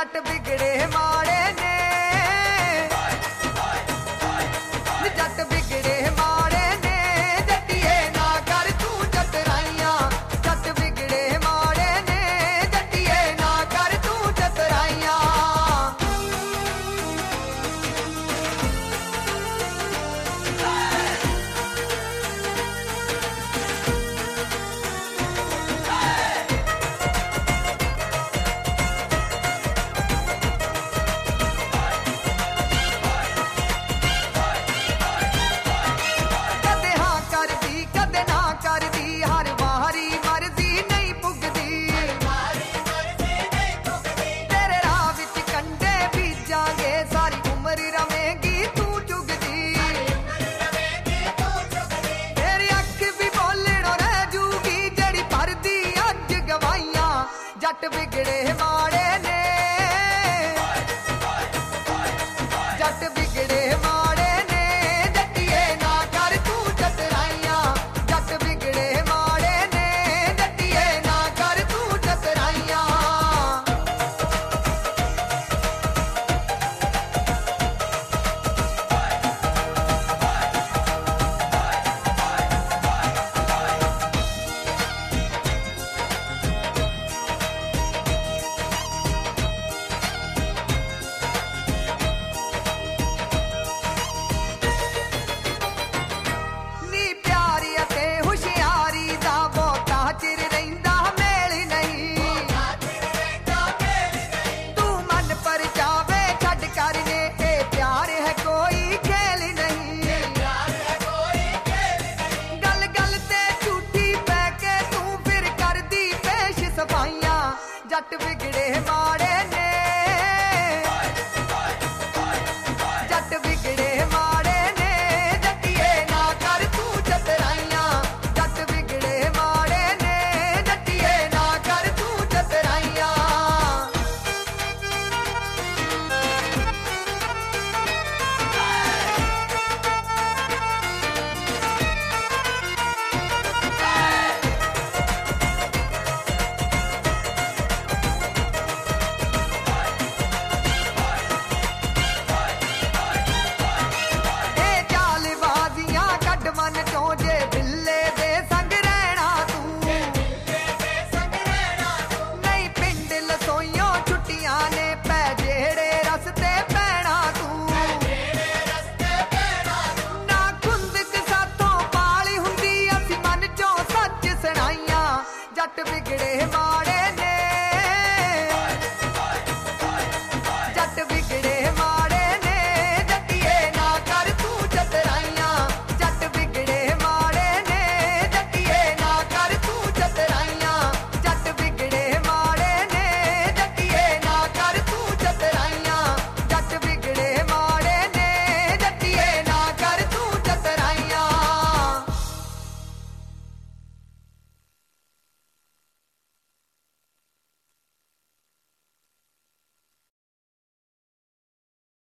जट बिगड़े माड़े ने, जट बिगड़े माड़े ने, जटिए ना कर तू चतराइयां, जट बिगड़े माड़े ने, जटिए ना कर तू चतराइयां। जट बिगड़े माड़े ने, जट बिगड़े माड़े ने, जटिए ना कर तू चतराइयां, जट बिगड़े माड़े ने, जटिए ना कर तू चतराइयां। जट बिगड़े माड़े